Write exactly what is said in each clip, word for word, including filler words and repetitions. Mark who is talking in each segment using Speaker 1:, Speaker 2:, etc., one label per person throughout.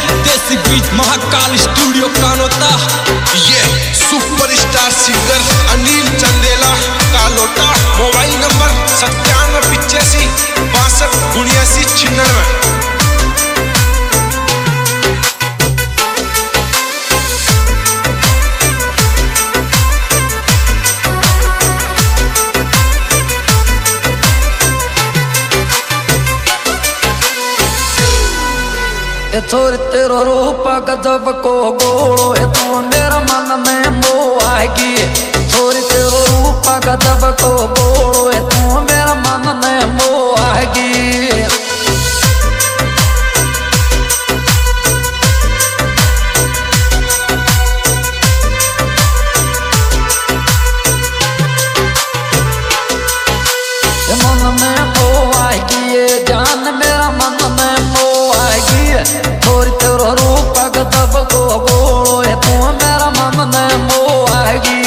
Speaker 1: देसी बीच महाकाल स्टूडियो कानोता।
Speaker 2: ये superstar singer Anil Chandela Kalota. Mobile number सत्तानवे पिचासी बासठ उन्यासी छिन्नवे।
Speaker 3: छोरी तेरो रूप गजब को गोड़ो है तू मेरा मन में मोह आएगी। छोरी तेरो रूप गजब को गोड़ो है तू मेरा मन में मोह आएगी। मन में मोह आएगी ये जान मेरा मन में मोह आएगी। छोरी तेरो रूप गजब को गोड़ो है तू मेरा मन में मोह आएगी।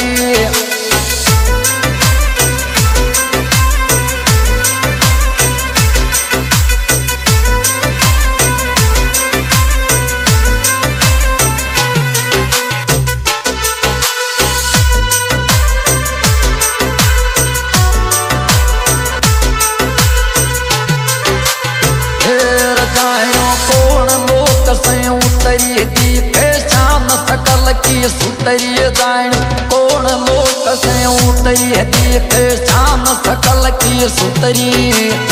Speaker 3: की सुतरी जान कौन लोक से उतरी है देखे शान सकल की सुतरी।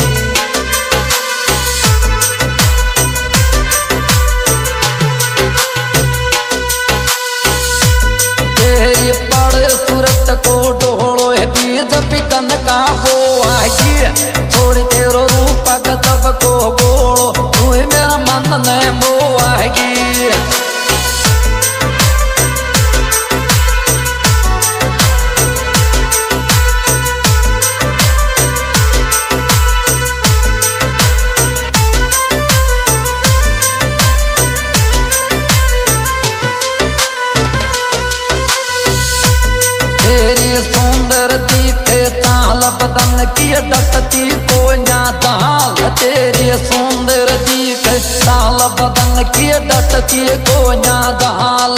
Speaker 3: तेरी पड़ सूरत को डोलो है बीज बिकन का वो आगी। छोड़ तेरो रूप गजब को गोड़ो तू मेरा मन ने मोह आएगी। सुंदर दिखे ताल बदन की डकती को दाल। तेरे सुंदर दिखे ताल बदन की डकती को दाल।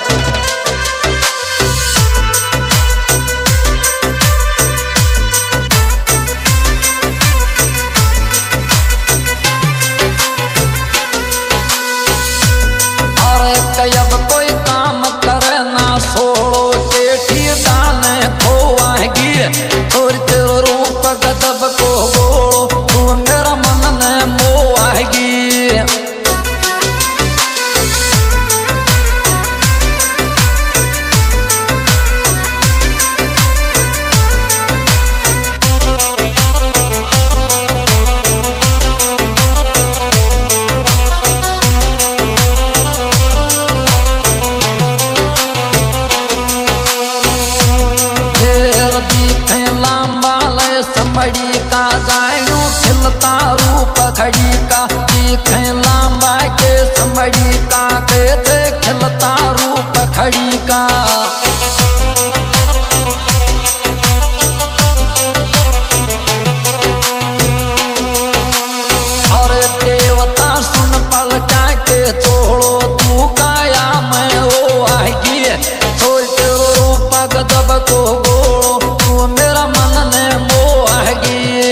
Speaker 3: अरे कब कोई काम करे ना सोड़ो छोरी तेरो रूप गजब को गोड़ो तू मेरा मन ने मोह आएगी। समड़ी का जायू खिलता रूप खड़ी का दिखे लांबा के समड़ी का कहते खिलता रूप खड़ी का। और देवता सुन पल के छोड़ो तू काया मैं वो आएगी। छोड़ तेरो रूप गजब को गोड़ो तू मेरा मन ने मोह आएगी।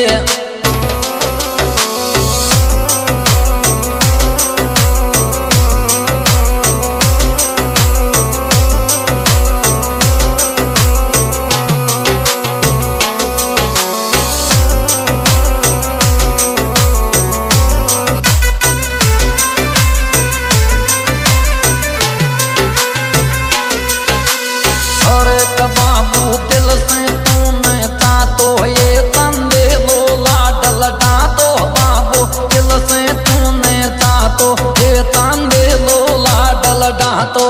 Speaker 3: बाबू दिल से तूने ता तो ये तंदे लो लाडल डातो। बाबू दिल से तूने ता तो ये तंदे लो लाडल डातो।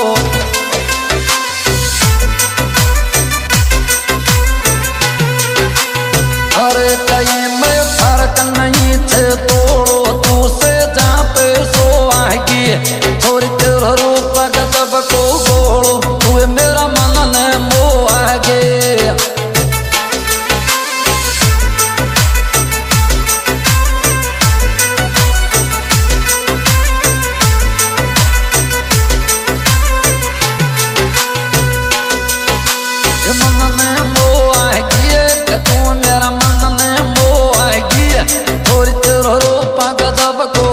Speaker 3: अरे कई में फर्क नहीं थे तोड़ो तू से जहाँ पे सो आएगी। छोरी तेरो रूप गजब को गोड़ो तू मेरा मन ने मोह आएगी। गजब को